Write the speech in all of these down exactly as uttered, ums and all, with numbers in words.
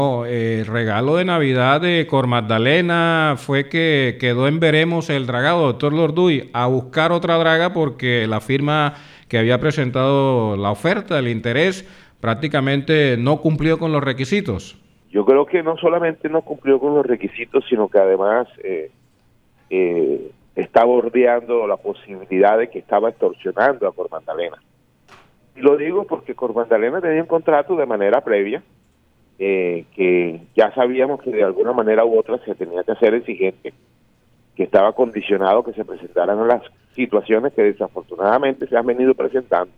No, eh, el regalo de Navidad de Cor Magdalena fue que quedó en veremos el dragado, doctor Lorduy, a buscar otra draga porque la firma que había presentado la oferta, el interés, prácticamente no cumplió con los requisitos. Yo creo que no solamente no cumplió con los requisitos, sino que además eh, eh, está bordeando la posibilidad de que estaba extorsionando a Cor Magdalena. Y lo digo porque Cor Magdalena tenía un contrato de manera previa, eh, que ya sabíamos que de alguna manera u otra se tenía que hacer exigente, que estaba condicionado que se presentaran las situaciones que desafortunadamente se han venido presentando.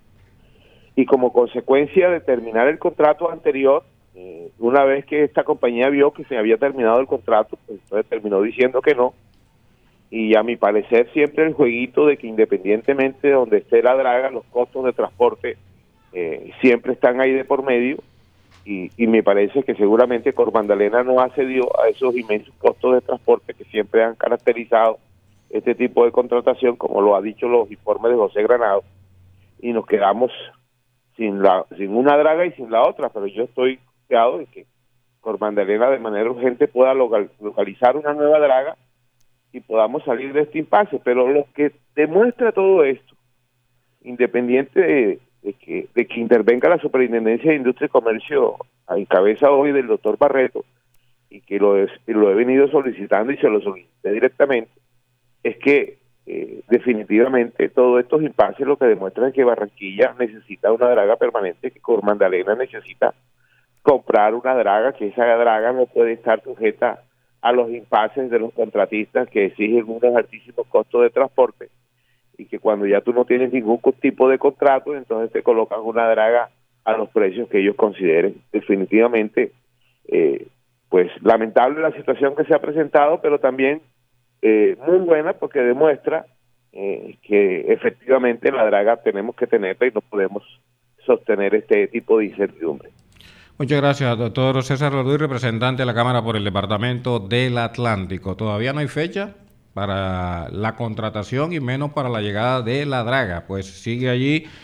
Y como consecuencia de terminar el contrato anterior, eh, una vez que esta compañía vio que se había terminado el contrato, pues entonces terminó diciendo que no. Y a mi parecer siempre el jueguito de que independientemente de donde esté la draga, los costos de transporte eh, siempre están ahí de por medio. Y, y me parece que seguramente Cor Magdalena no accedió a esos inmensos costos de transporte que siempre han caracterizado este tipo de contratación, como lo ha dicho los informes de José Granado, y nos quedamos sin la sin una draga y sin la otra, pero yo estoy confiado de que Cor Magdalena de manera urgente pueda local, localizar una nueva draga y podamos salir de este impasse. Pero lo que demuestra todo esto, independiente de, de que de que intervenga la Superintendencia de Industria y Comercio a cabeza hoy del doctor Barreto, y que lo, es, lo he venido solicitando y se lo solicité directamente, es que eh, definitivamente todos estos impases lo que demuestran es que Barranquilla necesita una draga permanente, que Cor Magdalena necesita comprar una draga, que esa draga no puede estar sujeta a los impases de los contratistas que exigen unos altísimos costos de transporte, y que cuando ya tú no tienes ningún tipo de contrato, entonces te colocan una draga a los precios que ellos consideren. Definitivamente, eh, pues lamentable la situación que se ha presentado, pero también eh, muy buena porque demuestra eh, que efectivamente la draga tenemos que tenerla y no podemos sostener este tipo de incertidumbre. Muchas gracias, doctor César Lorduy, representante de la Cámara por el Departamento del Atlántico. Todavía no hay fecha para la contratación y menos para la llegada de la draga, pues sigue allí